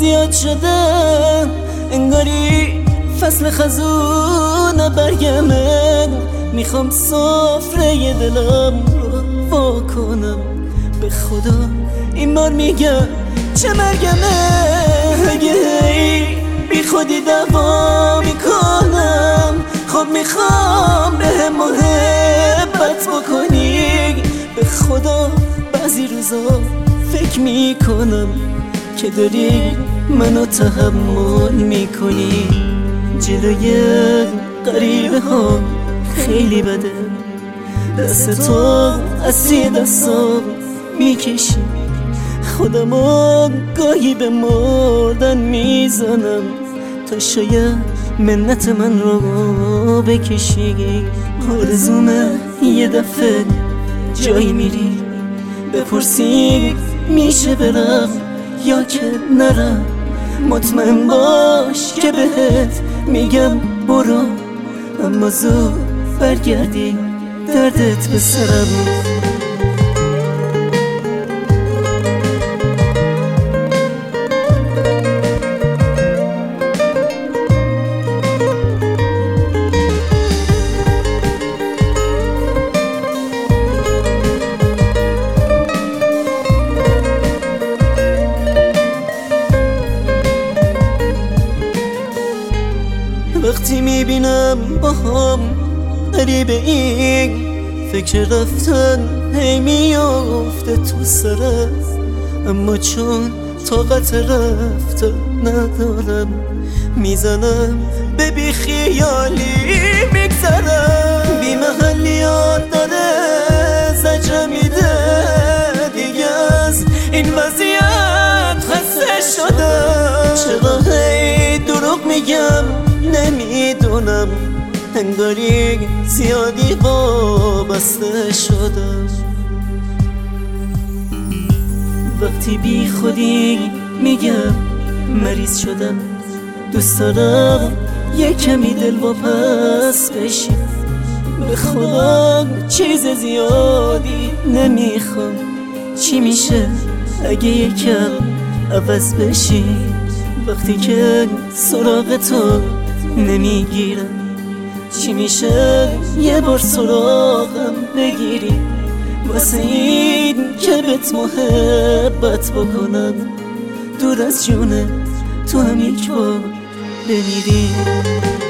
زیاد شده، انگاری فصل خزون برگمه. میخوام سفره دلم رو وا کنم، به خدا این بار میگم چه مرگمه. اگه بی خودی دعوا میکنم، خب میخوام به محبت بکنی. به خدا بعضی روزا فکر میکنم که داری منو تحمل میکنی. جلوی غریبه ها خیلی بده، دست تو از توی دستام میکشی. خودمو گاهی به مردن میزنم تا شاید منت من رو بکشی. آرزومه یه دفعه جایی میری بپرسی میشه برم یا که نرم. مطمئن باش که بهت میگم برو، اما زود برگردی دردت به سرم. وقتی میبینم با هم قریب این فکر رفتن هی میافته تو سرم، اما چون طاقت رفتن ندارم میزنم به بی خیالی میگذرم. بی محلیات داره زجر میده، دیگه از این وضعیت خسته شدم. چرا هی دروغ میگم نمیدونم، انگاری زیادی وابسته شدم. وقتی بی خودی میگم مریض شدم، دوست دارم یه کمی دل واپس بشی. به خدا چیز زیادی نمیخوام، چی میشه اگه یکم عوض بشی؟ وقتی که سراغ تو نمیگیرم، چی میشه یه بار سراغم بگیری؟ واسه این که بهت محبت بکنم، دور از جونه تو هم یک بار بمیری.